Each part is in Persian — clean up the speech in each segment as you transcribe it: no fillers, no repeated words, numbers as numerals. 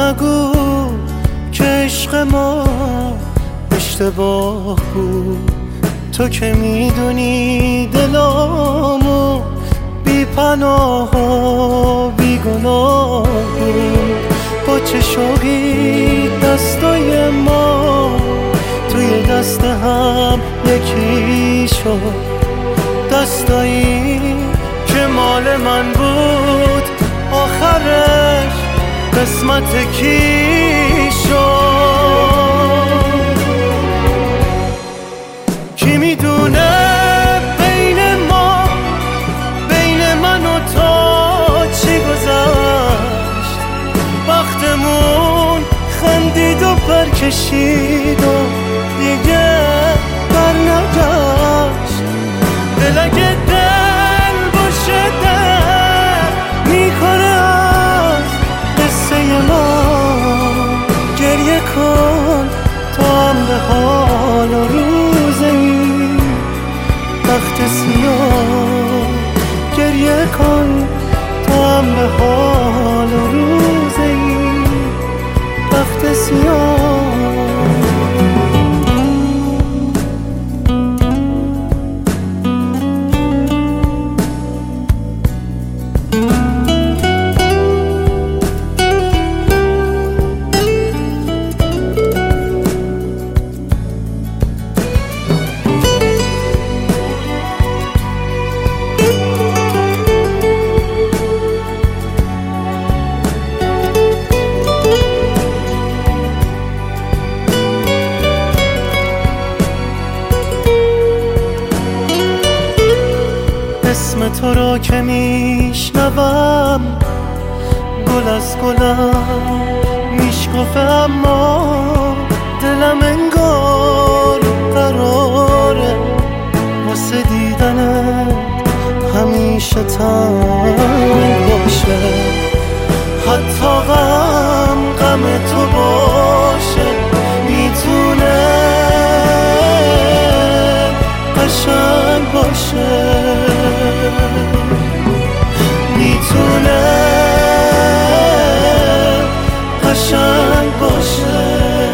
نگو که عشق ما اشتباه بود. تو که میدونی دلامو بی پناه و بی گناه بود. با چه شوقی دستای ما توی دست هم یکی شد. دستایی که مال من بود آخرش قسمت کی شد؟ کی میدونه بین ما، بین من و تو چی گذشت؟ وقتمون خندید و پر کشید و دیگه بر نگشت. دل اگه دل باشه دل میکنه از قصه ما. گریه کن تا هم به حال و روز این وقت سیاه. گریه کن تا هم به حال و روز این وقت سیاه. اسم تو را که میشنوم گل از گلم میشکفه، اما دلم انگار قراره واسه دیدنت همیشه تنگ باشه. حتی غم تو باشه میتونه قشنگ باشه. میتونه قشنگ باشه.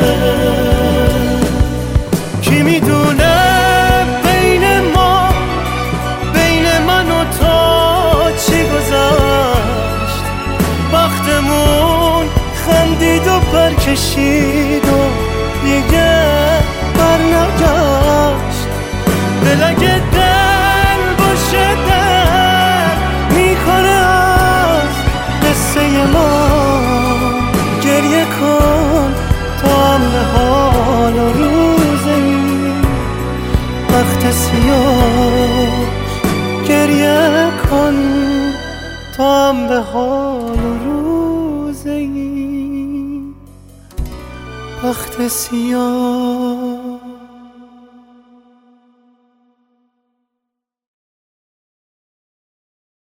کی میدونه بین ما، بین من و تو چی گذشت؟ وقتمون خندید و پر کشید و دیگه بر نگشت. دل اگه دل باشه دل میکنه از قصه ما. گریه کن تا هم به حال و روز این وقت سیاه. گریه کن تا هم به حال و روز این وقت سیاه.